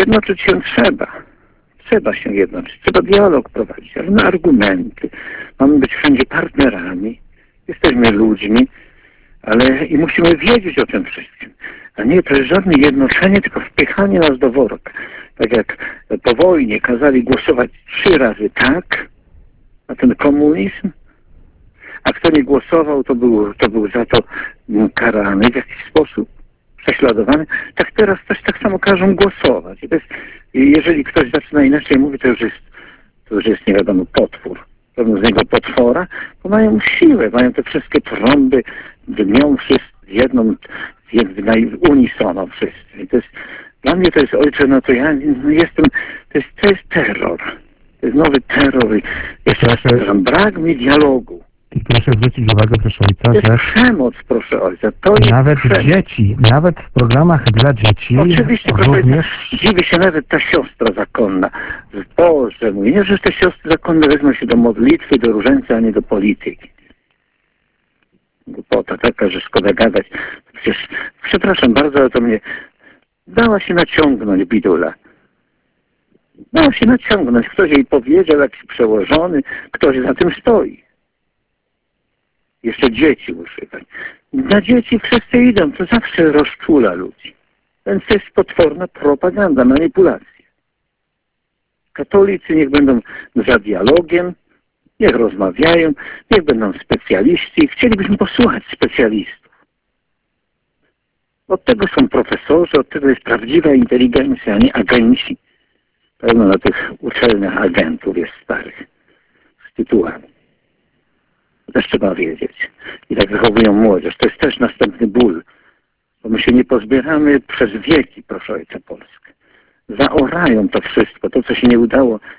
Jednoczyć się trzeba. Trzeba się jednoczyć. Trzeba dialog prowadzić, ale na argumenty. Mamy być wszędzie partnerami. Jesteśmy ludźmi, ale i musimy wiedzieć o tym wszystkim. A nie, to jest żadne jednoczenie, tylko wpychanie nas do worka. Tak jak po wojnie kazali głosować 3 razy tak na ten komunizm, a kto nie głosował, to był za to karany w jakiś sposób, prześladowany. Tak teraz też tak samo każą głosować. I jeżeli ktoś zaczyna inaczej mówić, to już jest nie wiadomo, potwór. Robią z niego potwora, bo mają siłę, mają te wszystkie trąby, dmią wszyscy w unisono wszyscy. I dla mnie to jest, ojcze, no to ja jestem, to jest terror. To jest nowy terror. Jeszcze raz powtarzam, brak mi dialogu. I proszę zwrócić uwagę, proszę ojca, to że jest przemoc, proszę ojca. To nawet jest przemoc. dzieci, nawet w programach dla dzieci oczywiście, proszę również... ojca, dziwi się nawet ta siostra zakonna. Boże mój, nie, że te siostry zakonne wezmą się do modlitwy, do różańca, a nie do polityki. Głupota taka, że szkoda gadać. Przecież, przepraszam bardzo, ale to mnie dała się naciągnąć bidula. Dała się naciągnąć. Ktoś jej powiedział, jakiś przełożony, ktoś za tym stoi. Jeszcze dzieci używać. Na dzieci wszyscy idą, to zawsze rozczula ludzi. Więc to jest potworna propaganda, manipulacja. Katolicy niech będą za dialogiem, niech rozmawiają, niech będą specjaliści. Chcielibyśmy posłuchać specjalistów. Od tego są profesorzy, od tego jest prawdziwa inteligencja, a nie agenci. Pełno na tych uczelniach agentów jest starych z tytułami. To też trzeba wiedzieć. I tak wychowują młodzież. To jest też następny ból. Bo my się nie pozbieramy przez wieki, proszę ojca, Polskę. Zaorają to wszystko. To, co się nie udało